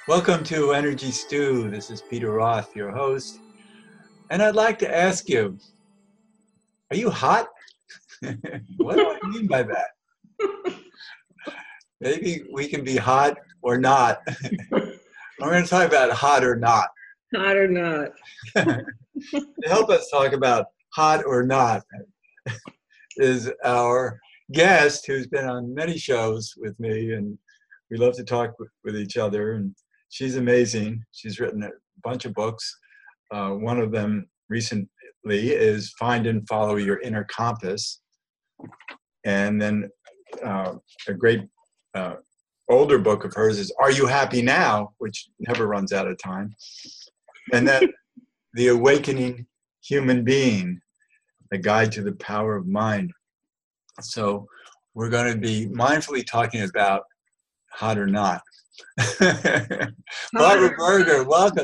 Welcome to Energy Stew. This is Peter Roth, your host. And I'd like to ask you, are you hot? What do I mean by that? Maybe we can be hot or not. We're going to talk about hot or not. Hot or not. To help us talk about hot or not is our guest who's been on many shows with me, and we love to talk with each other. And she's amazing. She's written a bunch of books. One of them recently is Find and Follow Your Inner Compass. And then a great older book of hers is Are You Happy Now?, which never runs out of time. And then The Awakening Human Being, A Guide to the Power of Mind. So we're going to be mindfully talking about hot or not. Barbara Berger, welcome.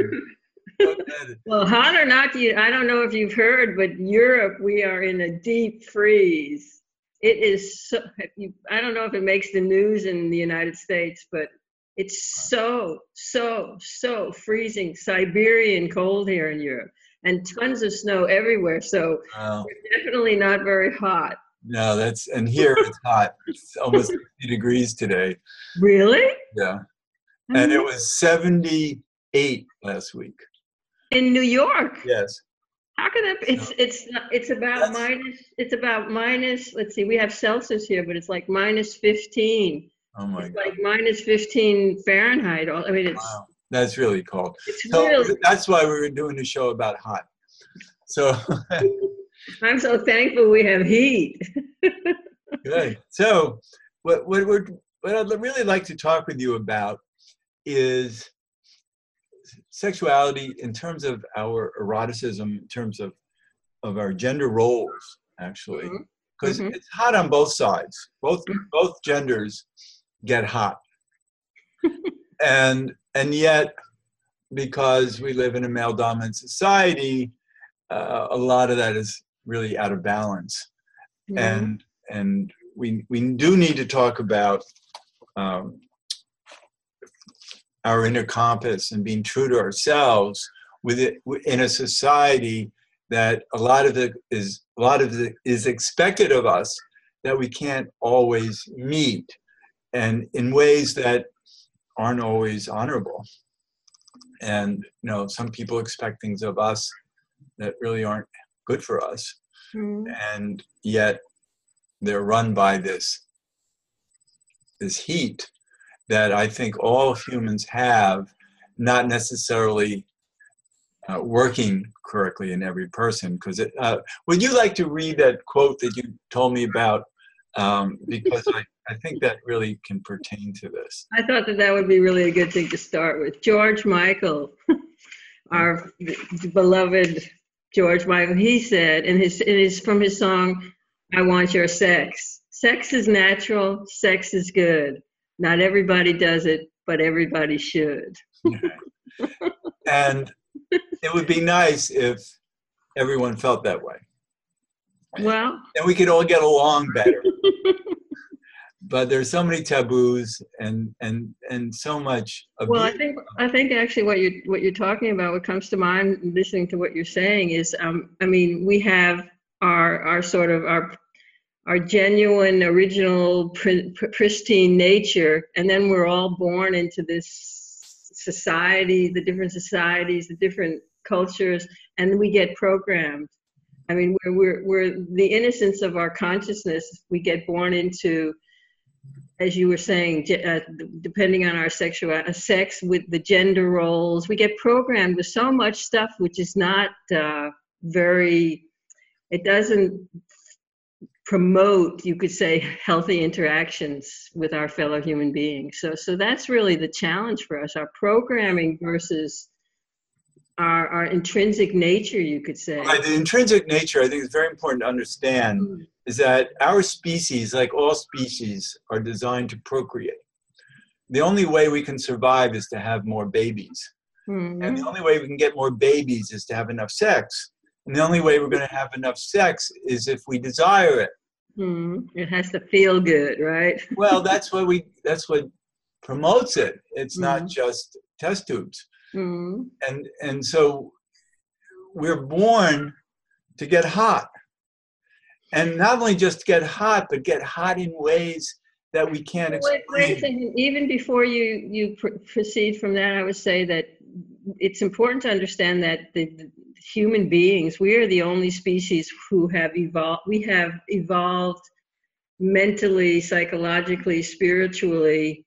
Well, hot or not, I don't know if you've heard, but Europe, we are in a deep freeze. It is so, I don't know if it makes the news in the United States, but it's so freezing, Siberian cold here in Europe, and tons of snow everywhere. So we're definitely not very hot. No, and here it's hot. It's almost 60 degrees today. Really? Yeah. And it was 78 last week. In New York? Yes. How can that be? It's about minus, let's see, we have Celsius here, but it's like minus 15. Oh my God. Like minus 15 Fahrenheit. I mean, it's... Wow. That's really cold. Really... That's why we were doing a show about hot. So... I'm so thankful we have heat. Good. So what I'd really like to talk with you about is sexuality in terms of our eroticism, in terms of our gender roles, actually. Because it's hot on both sides. Both genders get hot. and yet, because we live in a male-dominant society, a lot of that is really out of balance. And we do need to talk about our inner compass and being true to ourselves in a society that a lot of it is expected of us that we can't always meet, and in ways that aren't always honorable. And some people expect things of us that really aren't good for us. And yet they're run by this heat that I think all humans have, not necessarily working correctly in every person. Because would you like to read that quote that you told me about? Because I think that really can pertain to this. I thought that would be really a good thing to start with. George Michael, our beloved George Michael, he said from his song, I Want Your Sex. Sex is natural, sex is good. Not everybody does it, but everybody should. And it would be nice if everyone felt that way. Well, and we could all get along better. But there's so many taboos and so much abuse. Well, I think actually what you're talking about, what comes to mind listening to what you're saying is, I mean, we have our sort of our genuine, original, pristine nature, and then we're all born into this society, the different societies, the different cultures, and we get programmed. I mean, we're the innocence of our consciousness. We get born into, as you were saying, depending on our sex with the gender roles, we get programmed with so much stuff which is not it doesn't promote, you could say, healthy interactions with our fellow human beings. So that's really the challenge for us, our programming versus our intrinsic nature, you could say. The intrinsic nature, I think, is very important to understand, is that our species, like all species, are designed to procreate. The only way we can survive is to have more babies. And the only way we can get more babies is to have enough sex. And the only way we're going to have enough sex is if we desire it. It has to feel good, right? Well, that's what promotes it. It's not Mm. just test tubes. Mm. And so we're born to get hot. And not only just get hot, but get hot in ways that we can't Wait a explain. second. Even before you proceed from that, I would say that it's important to understand that the human beings, we are the only species who have evolved. We have evolved mentally, psychologically, spiritually.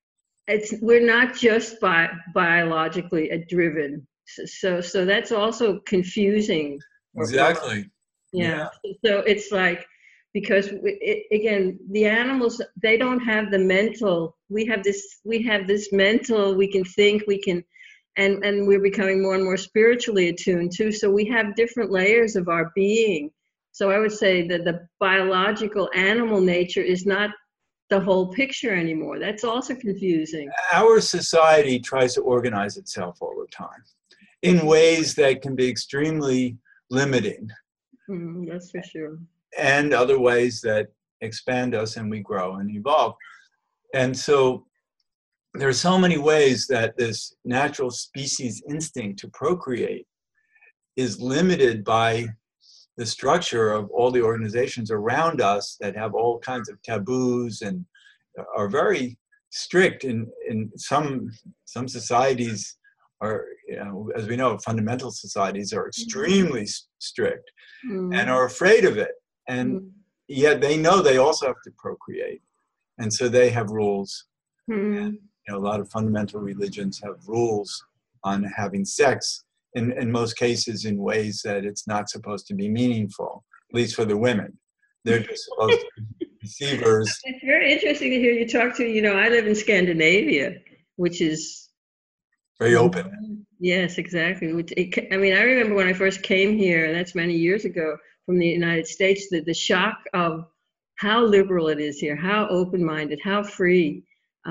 We're not just biologically driven. So that's also confusing for Exactly. yeah. Yeah. So it's like, because again, the animals, they don't have the mental. We have this mental. We can think. We can, and we're becoming more and more spiritually attuned too. So we have different layers of our being. So I would say that the biological animal nature is not the whole picture anymore. That's also confusing. Our society tries to organize itself all the time in ways that can be extremely limiting, That's for sure. and other ways that expand us and we grow and evolve. And so there are so many ways that this natural species instinct to procreate is limited by the structure of all the organizations around us that have all kinds of taboos and are very strict. In some societies are, as we know, fundamental societies are extremely strict and are afraid of it. And yet they know they also have to procreate. And so they have rules. And, a lot of fundamental religions have rules on having sex, in most cases in ways that it's not supposed to be meaningful, at least for the women. They're just supposed to be receivers. It's very interesting to hear you talk to, I live in Scandinavia, which is Very open. Yes, exactly. I mean, I remember when I first came here, and that's many years ago, from the United States, the shock of how liberal it is here, how open-minded, how free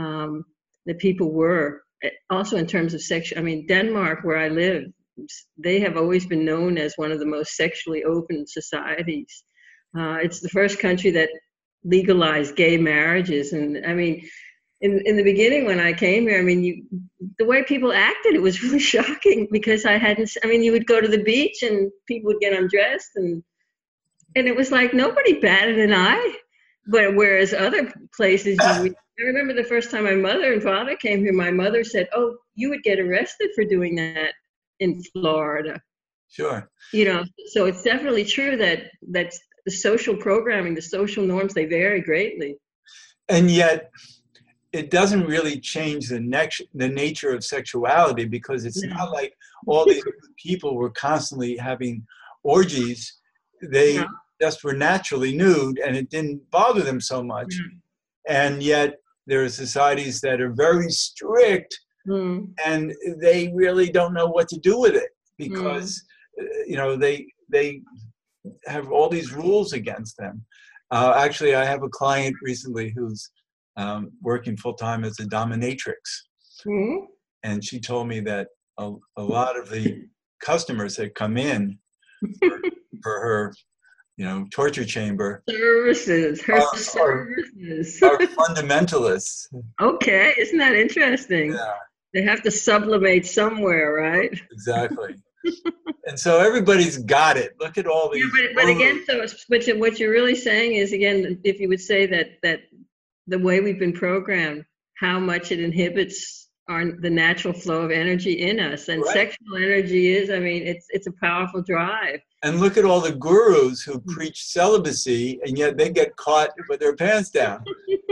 the people were. Also in terms of sexual, I mean, Denmark, where I live, they have always been known as one of the most sexually open societies. It's the first country that legalized gay marriages. And I mean, in the beginning when I came here, I mean, the way people acted, it was really shocking because you would go to the beach and people would get undressed and it was like nobody batted an eye. But whereas other places, I remember the first time my mother and father came here, my mother said, "Oh, you would get arrested for doing that in Florida." Sure. So it's definitely true that the social programming, the social norms, they vary greatly. And yet it doesn't really change the nature of sexuality, because it's not like all these people were constantly having orgies. They just were naturally nude and it didn't bother them so much. And yet there are societies that are very strict and they really don't know what to do with it because, they have all these rules against them. Actually, I have a client recently who's working full-time as a dominatrix. And she told me that a lot of the customers that come in for her, torture chamber services are fundamentalists. Okay, isn't that interesting? Yeah. They have to sublimate somewhere, right? Exactly. And so everybody's got it. Look at all these. Yeah, but again, what you're really saying is, again, if you would say that the way we've been programmed, how much it inhibits the natural flow of energy in us, and sexual energy is, I mean, it's a powerful drive. And look at all the gurus who preach celibacy, and yet they get caught with their pants down.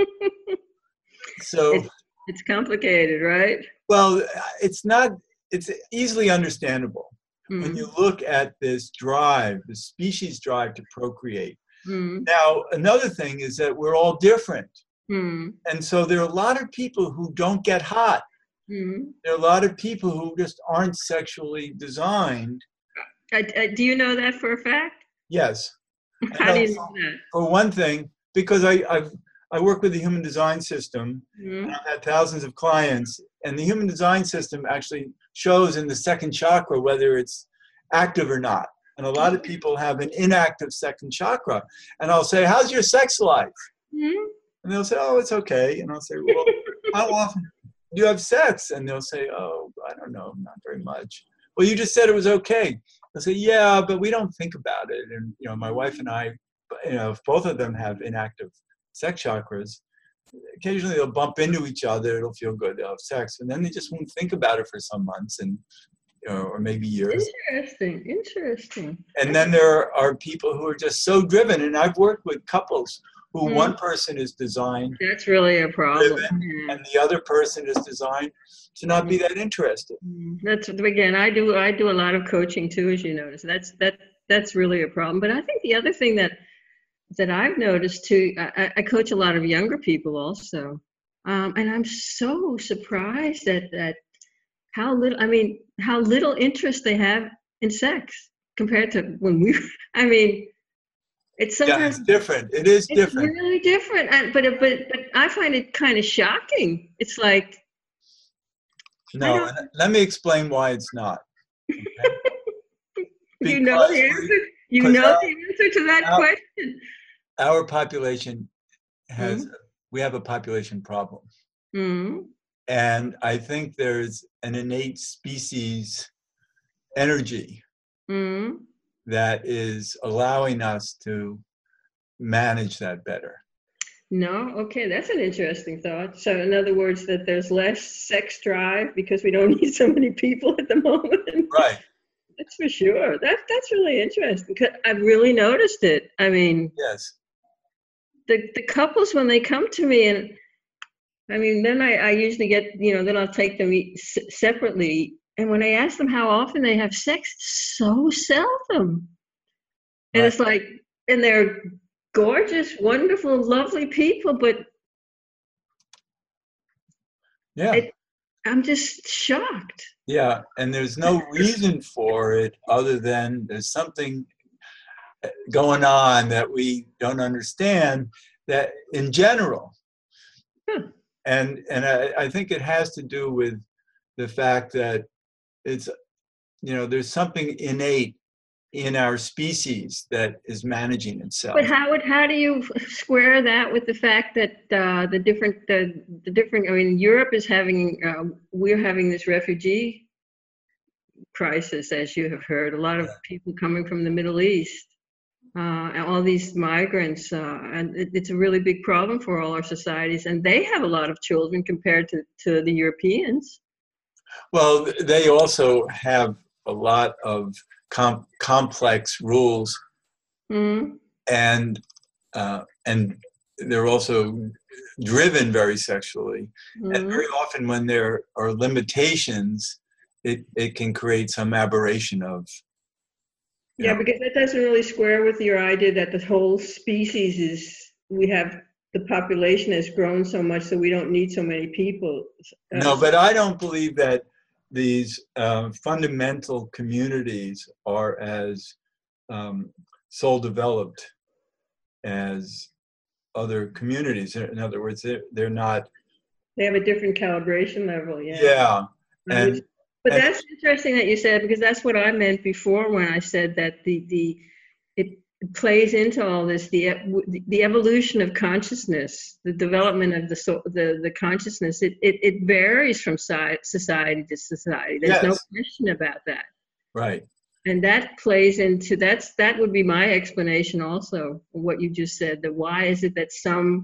So it's complicated, right? Well, it's easily understandable. When you look at this drive, the species drive to procreate. Now, another thing is that we're all different. And so there are a lot of people who don't get hot. There are a lot of people who just aren't sexually designed. Do you know that for a fact? Yes. How do you know that? For one thing, because I work with the human design system, and I've had thousands of clients, and the human design system actually shows in the second chakra whether it's active or not. And a lot of people have an inactive second chakra. And I'll say, "How's your sex life?" And they'll say, "Oh, it's okay." And I'll say, "Well, how often do you have sex? And they'll say, oh, I don't know, not very much. Well, you just said it was okay. They'll say, yeah, but we don't think about it. And, my wife and I, if both of them have inactive sex chakras, occasionally they'll bump into each other. It'll feel good. They'll have sex. And then they just won't think about it for some months and, or maybe years. Interesting. And then there are people who are just so driven. And I've worked with couples who one person is designed. That's really a problem. And the other person is designed to not be that interested. That's, again, I do a lot of coaching too, as you notice. That's really a problem. But I think the other thing that I've noticed too, I coach a lot of younger people also. And I'm so surprised at how little interest they have in sex compared to when it's sometimes it's different. It is different. It's really different. But I find it kind of shocking. It's like, no, and let me explain why it's not. Okay? You know the answer. You know the answer to that question. Our population we have a population problem. Mm-hmm. And I think there's an innate species energy that is allowing us to manage that better. No? Okay, that's an interesting thought. So in other words, that there's less sex drive because we don't need so many people at the moment. Right. That's for sure. That's really interesting. 'Cause I've really noticed it. I mean, yes. The couples, when they come to me, and then I usually get, then I'll take them separately. And when I ask them how often they have sex, it's so seldom. And it's like, and they're gorgeous, wonderful, lovely people, but I'm just shocked. Yeah, and there's no reason for it other than there's something going on that we don't understand that in general. And I think it has to do with the fact that it's, there's something innate in our species that is managing itself. But how do you square that with the fact that the different, Europe is we're having this refugee crisis, as you have heard, a lot of people coming from the Middle East, and all these migrants, and it's a really big problem for all our societies, and they have a lot of children compared to the Europeans. Well, they also have a lot of complex rules, and they're also driven very sexually. And very often when there are limitations, it can create some aberration of. Because that doesn't really square with your idea that the whole species the population has grown so much so we don't need so many people. No, but I don't believe that these fundamental communities are as soul developed as other communities. In other words, they're not. They have a different calibration level. Yeah. But that's interesting that you said, because that's what I meant before when I said that it plays into all this, the evolution of consciousness, the development of the consciousness. It varies from society to society. There's no question about that. Right. And that plays into that would be my explanation also of what you just said. That why is it that some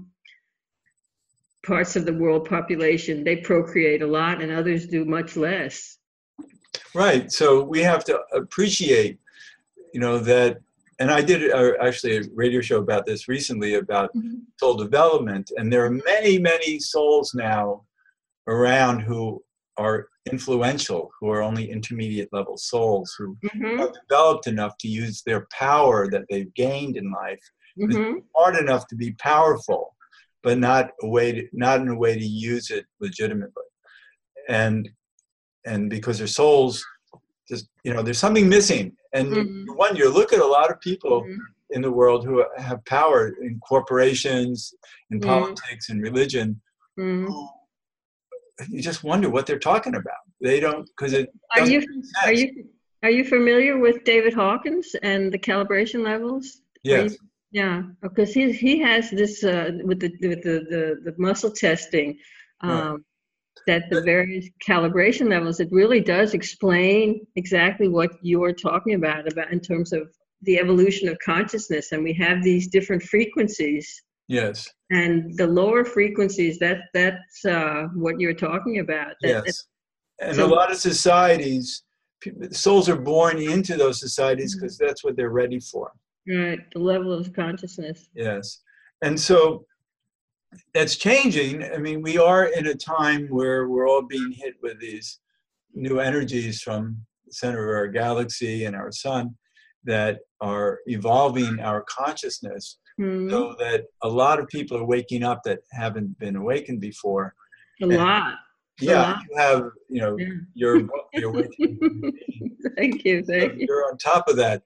parts of the world population, they procreate a lot and others do much less? Right. So we have to appreciate, that, and I did actually a radio show about this recently about soul development. And there are many, many souls now around who are influential, who are only intermediate level souls who are developed enough to use their power that they've gained in life, hard enough to be powerful, but not in a way to use it legitimately. And because their souls just, there's something missing. And you look at a lot of people in the world who have power in corporations, in politics, in religion, who you just wonder what they're talking about. They don't, because it doesn't make sense. Are you familiar with David Hawkins and the calibration levels? Yes. Yeah, because he has this with the muscle testing. Right. That the various calibration levels, it really does explain exactly what you're talking about in terms of the evolution of consciousness. And we have these different frequencies. Yes. And the lower frequencies, that's what you're talking about. Yes. And a So, lot of societies, souls are born into those societies because that's what they're ready for. right, the level of consciousness. Yes. And so that's changing. I mean, we are in a time where we're all being hit with these new energies from the center of our galaxy and our sun that are evolving our consciousness, so that a lot of people are waking up that haven't been awakened before. A lot. Yeah, you have, Yeah. your book, The Awakening. Thank you. You're on top of that.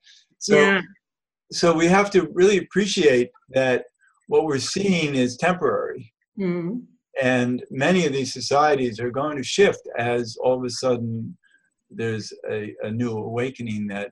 So we have to really appreciate that what we're seeing is temporary. And many of these societies are going to shift as all of a sudden there's a new awakening that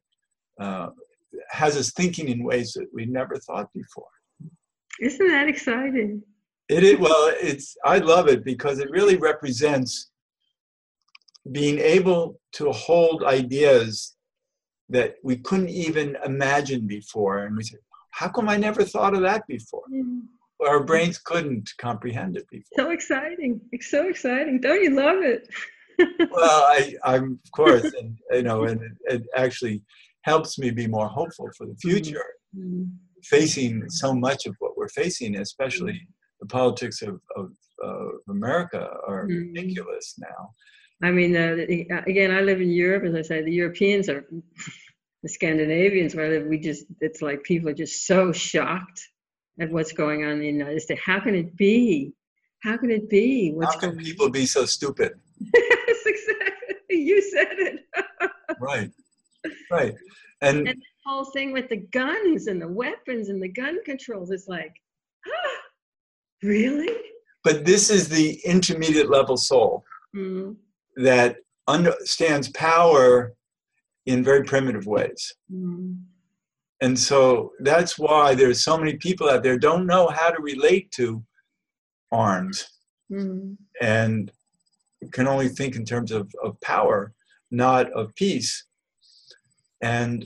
has us thinking in ways that we never thought before. Isn't that exciting? It is. Well, I love it because it really represents being able to hold ideas that we couldn't even imagine before. And we said, how come I never thought of that before? Our brains couldn't comprehend it before. So exciting. It's so exciting. Don't you love it? Well, I'm of course, and it actually helps me be more hopeful for the future. Facing so much of what we're facing, especially the politics of America, are ridiculous now. I mean, again, I live in Europe, as I say. The Europeans are the Scandinavians where I live. It's like people are just so shocked at what's going on in the United States. How can it be? How can it be? How can people be so stupid? Yes, exactly. You said it. Right. And the whole thing with the guns and the weapons and the gun controls is like, really? But this is the intermediate level soul that understands power in very primitive ways. And so that's why there's so many people out there don't know how to relate to arms and can only think in terms of power, not of peace. And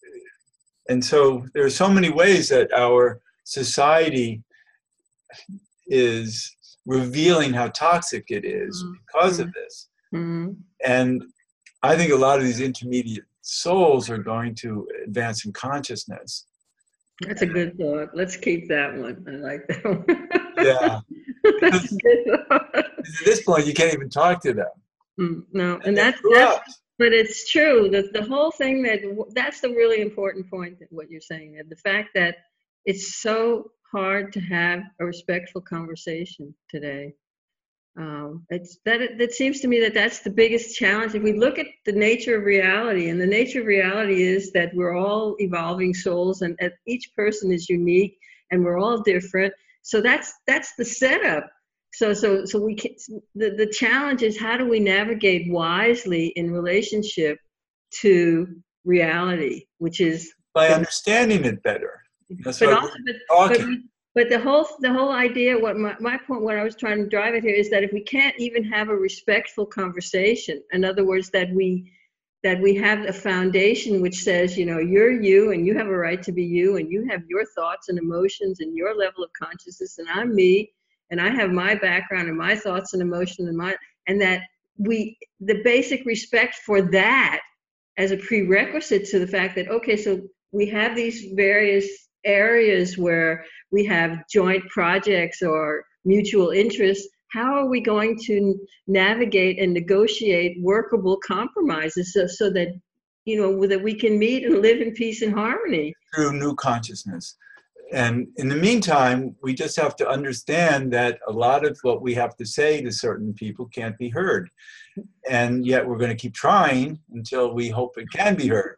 so there are so many ways that our society is revealing how toxic it is because of this. And I think a lot of these intermediate souls are going to advance in consciousness. That's a good thought. Let's keep that one. I like that one. Yeah. That's a good thought. At this point, you can't even talk to them. No, and that's but it's true. The whole thing that's the really important point that what you're saying. The fact that it's so hard to have a respectful conversation today. It seems to me that's the biggest challenge. If we look at the nature of reality, and the nature of reality is that we're all evolving souls, and each person is unique, and we're all different. So that's the setup. So we can, the challenge is, how do we navigate wisely in relationship to reality, which is by understanding it better. That's why we're talking. But the whole idea, what my point, what I was trying to drive at here, is that if we can't even have a respectful conversation, in other words, that we have a foundation which says, you're you, and you have a right to be you, and you have your thoughts and emotions and your level of consciousness, and I'm me, and I have my background and my thoughts and emotions and that the basic respect for that as a prerequisite to the fact that, okay, so we have these various areas where we have joint projects or mutual interests. How are we going to navigate and negotiate workable compromises so that, that we can meet and live in peace and harmony? Through new consciousness. And in the meantime, we just have to understand that a lot of what we have to say to certain people can't be heard. And yet we're going to keep trying until we hope it can be heard.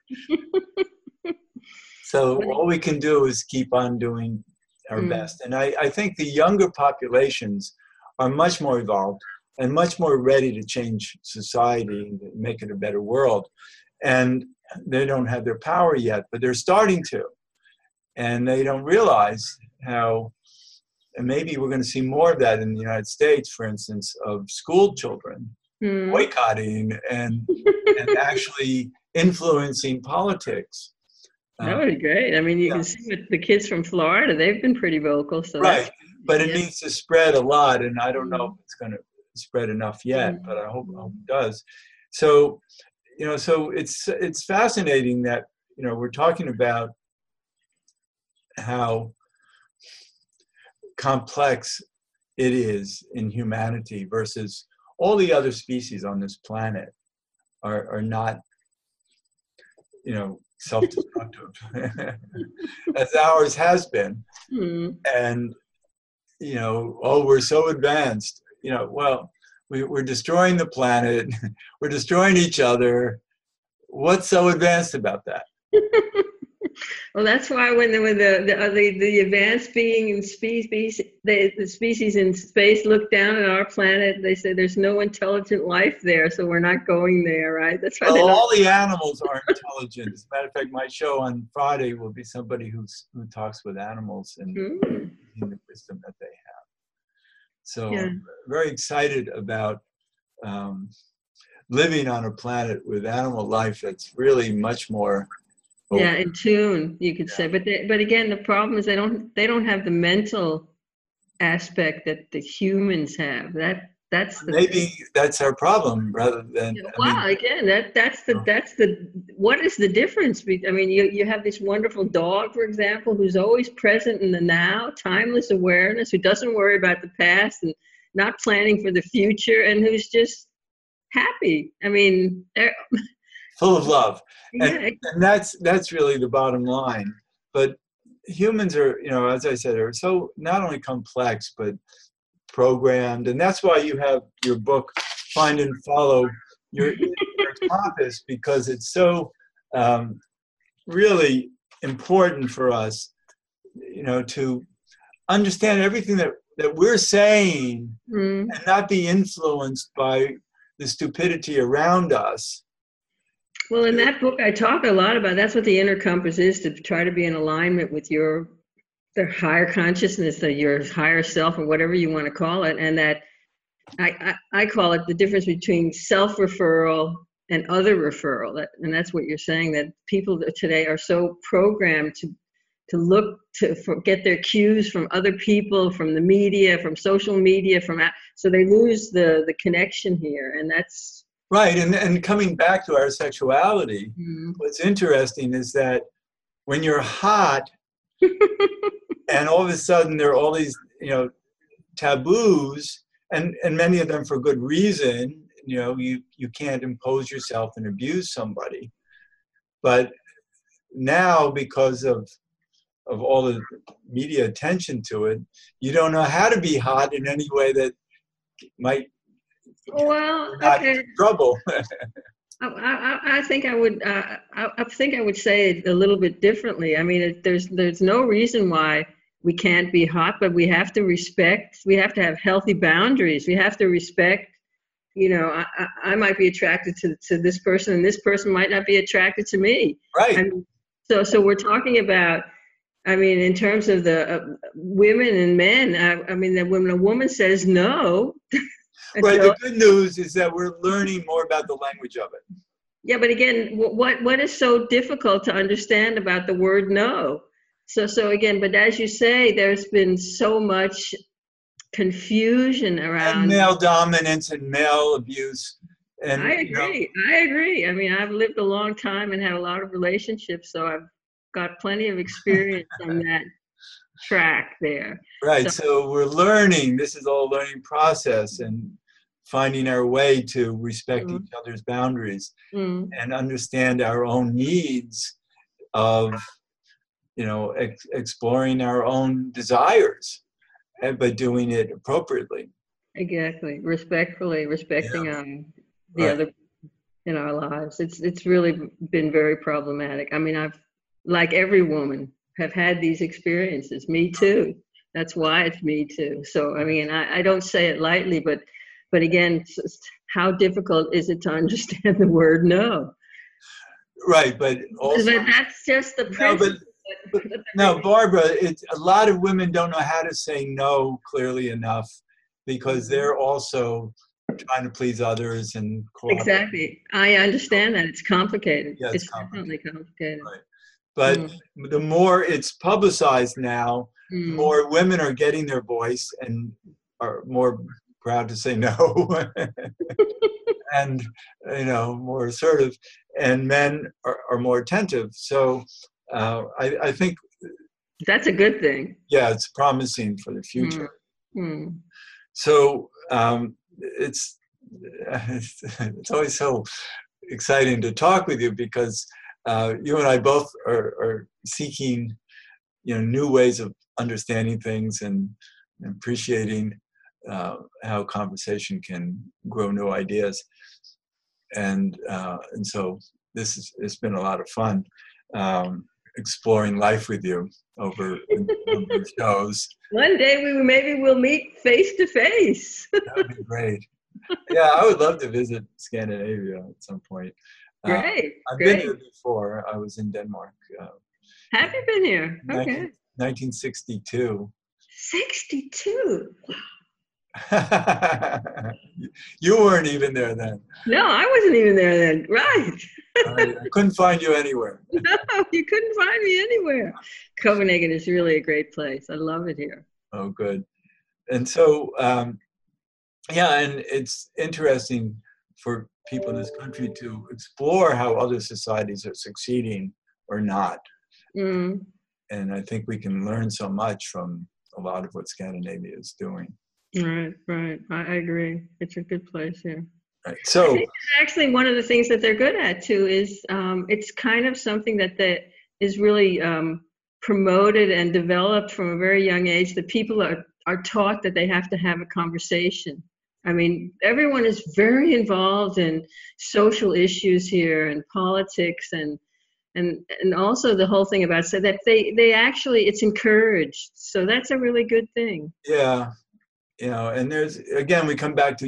So all we can do is keep on doing our best. And I think the younger populations are much more evolved and much more ready to change society and make it a better world. And they don't have their power yet, but they're starting to. And they don't realize how and maybe we're going to see more of that in the United States, for instance, of school children boycotting and actually influencing politics. That would be great. I mean, you Yeah. can see with the kids from Florida, they've been pretty vocal. So Right, but it needs to spread a lot, and I don't know Mhm. if it's going to spread enough yet, but I hope it does. So, so it's fascinating that, we're talking about how complex it is in humanity versus all the other species on this planet are not, self-destructive as ours has been. And, we're so advanced, well, we're destroying the planet, we're destroying each other. What's so advanced about that? Well, that's why when the advanced being in species, the species in space look down at our planet, they say there's no intelligent life there, so we're not going there, right? That's why well, all the animals are intelligent. As a matter of fact, my show on Friday will be somebody who talks with animals and the wisdom that they have. So I'm very excited about living on a planet with animal life that's really much more open. Yeah, in tune, you could say. But again, the problem is they don't have the mental aspect that the humans have. That's the maybe that's our problem rather than. Again, that's the what is the difference? I mean, you have this wonderful dog, for example, who's always present in the now, timeless awareness, who doesn't worry about the past and not planning for the future, and who's just happy. I mean, full of love. Yeah. And that's really the bottom line. But humans are, as I said, are so not only complex, but programmed. And that's why you have your book, Find and Follow Your Compass, because it's so really important for us, to understand everything that we're saying and not be influenced by the stupidity around us. Well, in that book, I talk a lot about that's what the inner compass is, to try to be in alignment with the higher consciousness, your higher self, or whatever you want to call it. And that I call it the difference between self-referral and other referral. And that's what you're saying, that people today are so programmed to look get their cues from other people, from the media, from social media, so they lose the connection here. And that's right. And coming back to our sexuality, what's interesting is that when you're hot and all of a sudden there are all these, taboos, and many of them for good reason, you can't impose yourself and abuse somebody. But now, because of all the media attention to it, you don't know how to be hot in any way that might not trouble. I think I would. I think I would say it a little bit differently. I mean, there's no reason why we can't be hot, but we have to respect. We have to have healthy boundaries. We have to respect. I might be attracted to this person, and this person might not be attracted to me. Right. I mean, so we're talking about. I mean, in terms of the women and men. I mean, that when a woman says no. Right. The good news is that we're learning more about the language of it. Yeah, but again, what is so difficult to understand about the word no? So again, but as you say, there's been so much confusion around and male dominance and male abuse. And I agree. I mean, I've lived a long time and had a lot of relationships, so I've got plenty of experience on that track there. Right. So we're learning. This is all a learning process, and finding our way to respect each other's boundaries and understand our own needs of, exploring our own desires, but doing it appropriately. Exactly. Respectfully, respecting the other in our lives. It's really been very problematic. I mean, I've, like every woman, have had these experiences. Me too. That's why it's me too. So, I mean, I don't say it lightly, but again, how difficult is it to understand the word no? Right, but also. But that's just the principle. No, Barbara, a lot of women don't know how to say no clearly enough because they're also trying to please others and cooperate. Exactly. I understand that. It's complicated. Yeah, It's definitely complicated. Right. But the more it's publicized now, more women are getting their voice and are more proud to say no. And, more assertive, and men are more attentive. So I think that's a good thing. Yeah, it's promising for the future. So it's always so exciting to talk with you because you and I both are seeking, new ways of understanding things and appreciating how conversation can grow new ideas. And so it's been a lot of fun exploring life with you over a number of shows. One day maybe we'll meet face to face. That would be great. Yeah, I would love to visit Scandinavia at some point. Great. I've been here before. I was in Denmark. Have you been here? Okay. 1962. 62. You weren't even there then. No, I wasn't even there then. Right. I couldn't find you anywhere. No, you couldn't find me anywhere. Copenhagen is really a great place. I love it here. Oh, good. And so, and it's interesting for people in this country to explore how other societies are succeeding or not. And I think we can learn so much from a lot of what Scandinavia is doing. Right. I agree. It's a good place here. Right. So actually, one of the things that they're good at too is it's kind of something that is really promoted and developed from a very young age. That people are taught that they have to have a conversation. I mean, everyone is very involved in social issues here and politics and also the whole thing about so that they actually it's encouraged. So that's a really good thing. Yeah. And there's, again, we come back to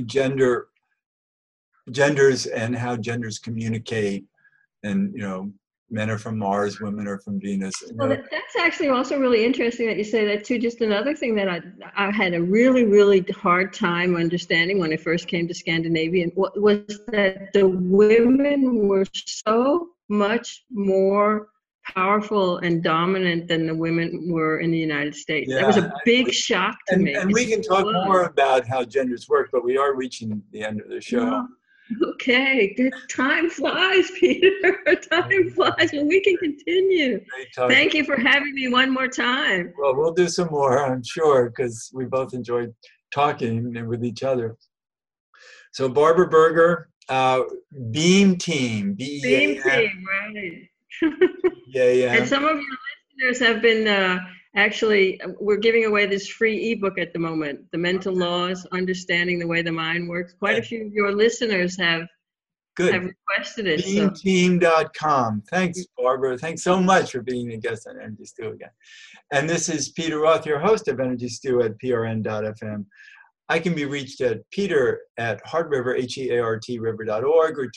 genders and how genders communicate. And, men are from Mars, women are from Venus. Well, that's actually also really interesting that you say that too. Just another thing that I had a really, really hard time understanding when I first came to Scandinavia was that the women were so much more powerful and dominant than the women were in the United States. Yeah, that was a big shock to me. And we can talk more about how genders work, but we are reaching the end of the show. Okay, good. Time flies, Peter. Time flies. Well, we can continue. Thank you for having me one more time. Well, we'll do some more, I'm sure, because we both enjoyed talking with each other. So Barbara Berger, Beam Team, B-E-A-M. Beam Team, right. Yeah. And some of your listeners have been actually, we're giving away this free ebook at the moment, The Mental Laws, Understanding the Way the Mind Works. Quite a few of your listeners have requested it. Beamteam.com. Thanks, Barbara. Thanks so much for being a guest on Energy Stew again. And this is Peter Roth, your host of Energy Stew at prn.fm. I can be reached at peter@heartriver, HEARTriver.org, or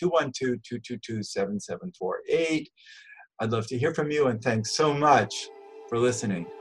212-222-7748. I'd love to hear from you, and thanks so much for listening.